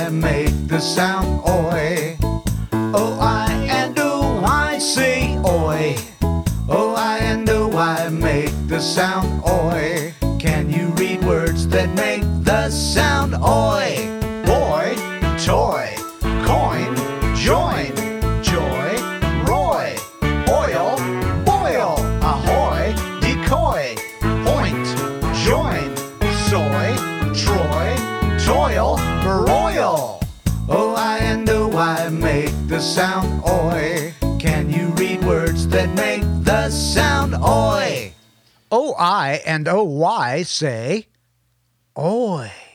O-I make the sound oi. O-I and O-I say oi. O-I and O-I make the sound oi. Can you read words that make the sound oi? Boy, toy, coin, join, joy, roy, oil, boil, ahoy, decoy, point, join, soy, Troy, toil, broil. O-I and O-I make the sound oi. Can you read words that make the sound oi? O-I and O-Y say, oi.